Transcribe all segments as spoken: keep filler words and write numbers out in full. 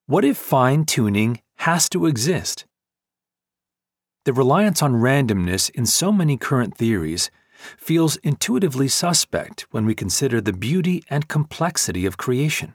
What if fine-tuning has to exist? The reliance on randomness in so many current theories feels intuitively suspect when we consider the beauty and complexity of creation.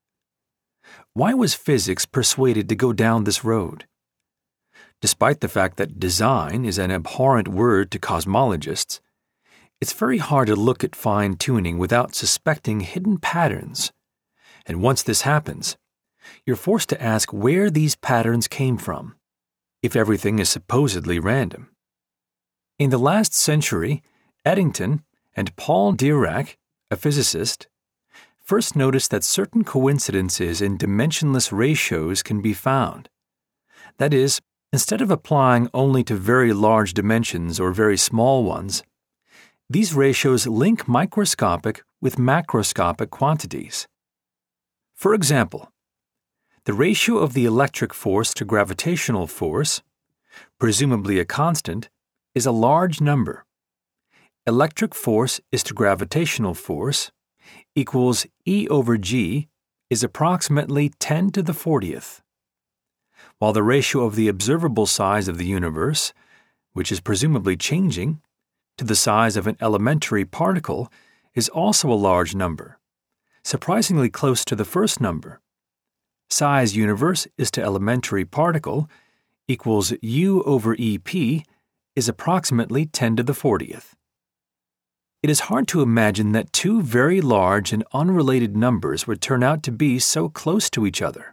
Why was physics persuaded to go down this road? Despite the fact that design is an abhorrent word to cosmologists, it's very hard to look at fine-tuning without suspecting hidden patterns. And once this happens, you're forced to ask where these patterns came from, if everything is supposedly random. In the last century, Eddington and Paul Dirac, a physicist, first noticed that certain coincidences in dimensionless ratios can be found. That is, instead of applying only to very large dimensions or very small ones, these ratios link microscopic with macroscopic quantities. For example, the ratio of the electric force to gravitational force, presumably a constant, is a large number. Electric force is to gravitational force equals E over G is approximately ten to the fortieth, while the ratio of the observable size of the universe, which is presumably changing, to the size of an elementary particle is also a large number, surprisingly close to the first number. Size universe is to elementary particle equals U over E P is approximately ten to the fortieth. It is hard to imagine that two very large and unrelated numbers would turn out to be so close to each other.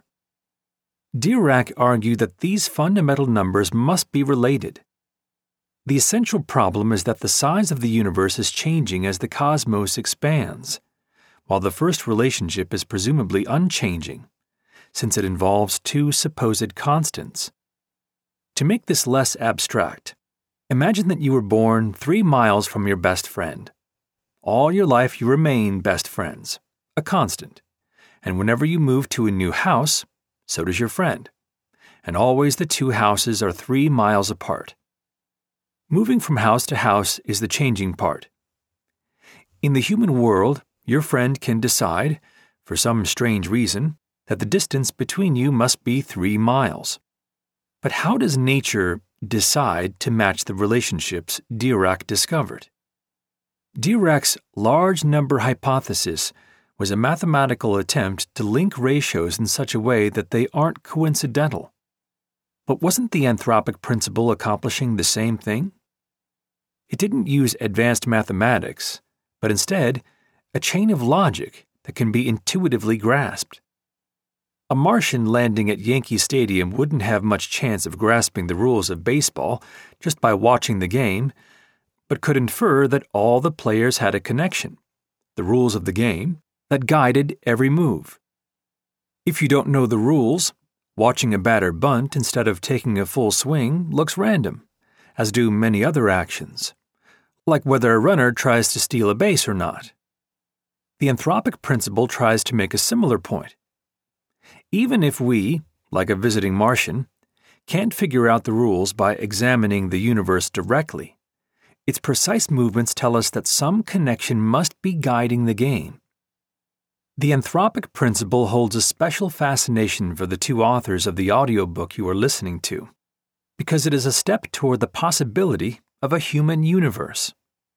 Dirac argued that these fundamental numbers must be related. The essential problem is that the size of the universe is changing as the cosmos expands, while the first relationship is presumably unchanging, since it involves two supposed constants. To make this less abstract, imagine that you were born three miles from your best friend. All your life you remain best friends, a constant, and whenever you move to a new house, so does your friend, and always the two houses are three miles apart. Moving from house to house is the changing part. In the human world, your friend can decide, for some strange reason, that the distance between you must be three miles. But how does nature decide to match the relationships Dirac discovered? Dirac's large number hypothesis was a mathematical attempt to link ratios in such a way that they aren't coincidental. But wasn't the anthropic principle accomplishing the same thing? It didn't use advanced mathematics, but instead, a chain of logic that can be intuitively grasped. A Martian landing at Yankee Stadium wouldn't have much chance of grasping the rules of baseball just by watching the game, but could infer that all the players had a connection, the rules of the game, that guided every move. If you don't know the rules, watching a batter bunt instead of taking a full swing looks random, as do many other actions, like whether a runner tries to steal a base or not. The anthropic principle tries to make a similar point. Even if we, like a visiting Martian, can't figure out the rules by examining the universe directly, its precise movements tell us that some connection must be guiding the game. The anthropic principle holds a special fascination for the two authors of the audiobook you are listening to, because it is a step toward the possibility of a human universe.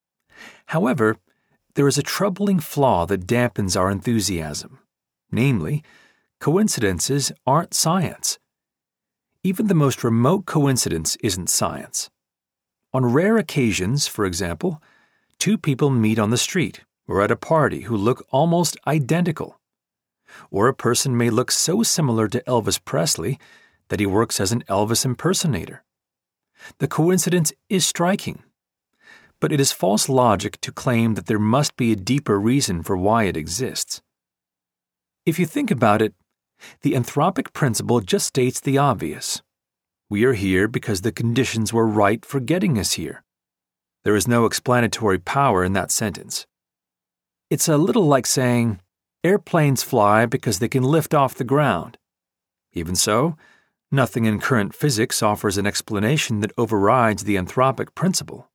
However, there is a troubling flaw that dampens our enthusiasm, namely, coincidences aren't science. Even the most remote coincidence isn't science. On rare occasions, for example, two people meet on the street or at a party who look almost identical. Or a person may look so similar to Elvis Presley that he works as an Elvis impersonator. The coincidence is striking, but it is false logic to claim that there must be a deeper reason for why it exists. If you think about it, the anthropic principle just states the obvious. We are here because the conditions were right for getting us here. There is no explanatory power in that sentence. It's a little like saying, airplanes fly because they can lift off the ground. Even so, nothing in current physics offers an explanation that overrides the anthropic principle.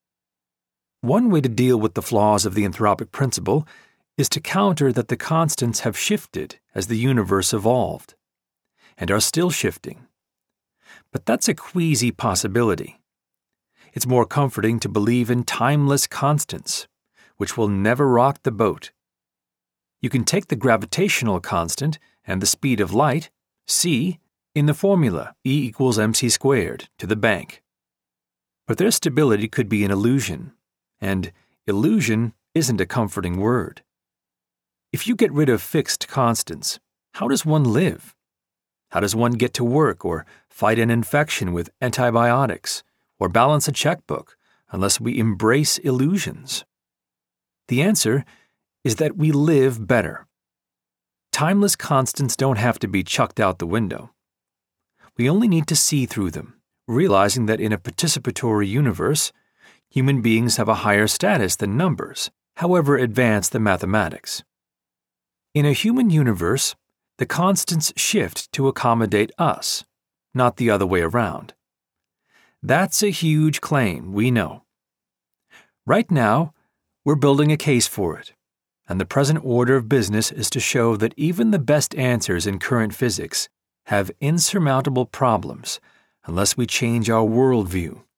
One way to deal with the flaws of the anthropic principle is to counter that the constants have shifted as the universe evolved. and are still shifting. But that's a queasy possibility. It's more comforting to believe in timeless constants, which will never rock the boat. You can take the gravitational constant and the speed of light, c, in the formula E equals mc squared to the bank. But their stability could be an illusion, and illusion isn't a comforting word. If you get rid of fixed constants, how does one live? How does one get to work or fight an infection with antibiotics or balance a checkbook unless we embrace illusions? The answer is that we live better. Timeless constants don't have to be chucked out the window. We only need to see through them, realizing that in a participatory universe, human beings have a higher status than numbers, however advanced the mathematics. In a human universe, the constants shift to accommodate us, not the other way around. That's a huge claim, we know. Right now, we're building a case for it, and the present order of business is to show that even the best answers in current physics have insurmountable problems unless we change our worldview.